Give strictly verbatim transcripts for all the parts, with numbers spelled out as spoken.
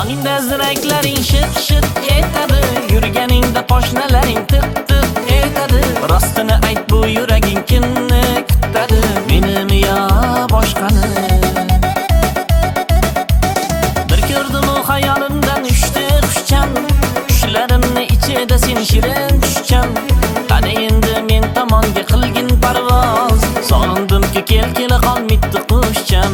Qulog'ingda ziraklaring shit shit etadi, yurganingda poshnalaring tiq tiq etadi. Rostini ayt, bu yuraging kimni kutadi, menimi yo boshqani? Bir ko'rdim u xayolimdan uchdi xushcham, tushlarimni ichida sen shirin tushcham. Qani endi men tomonga qilgin parvoz, sog'indimki kel kela qolmitdi qushcham.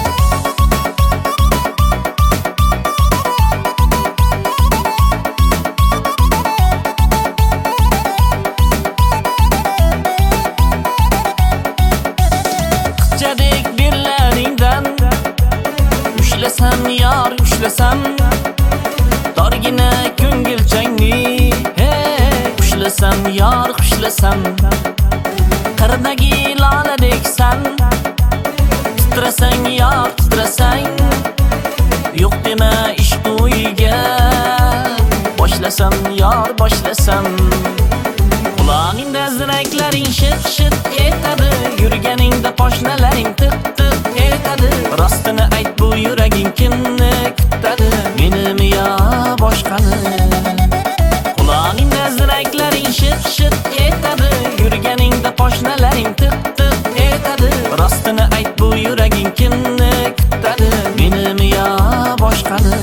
Qizchadek birlaringdan ushlasam yor ushlasam, dorgina ko'ngilchangni hey ushlasam yor ushlasam, qirdagi loladeksan, titrasang yor titrasang, yo'q dema ishq o'yiga, boshlasam yor boshlasam. Qulog'ingda ziraklaring shit shit etadi, yurganingda poshnalaring tiq tiq etadi. Rostini ayt, bu yuraging kimni kutadi, menimi yo boshqani? Qulog'ingda ziraklaring shit shit etadi, yurganingda poshnalaring tiq tiq etadi. Rostini ayt, bu yuraging kimni kutadi, menimi yo boshqani?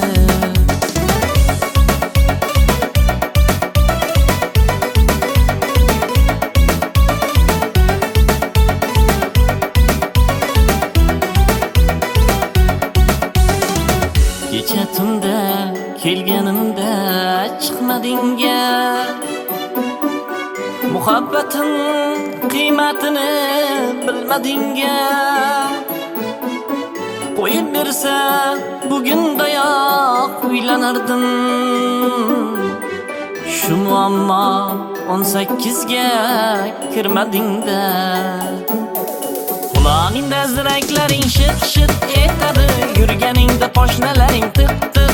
Kecha tunda kelganimda chiqmadingga, muhabbatim qiymatini bilmadingga. Qo'yib bersa bugundayoq uylanardim, shu muammo o'n sakkizga kirmadingda. Qulog'ingda ziraklaring shit shit etadi, yurganingda poshnalaring tiq tiq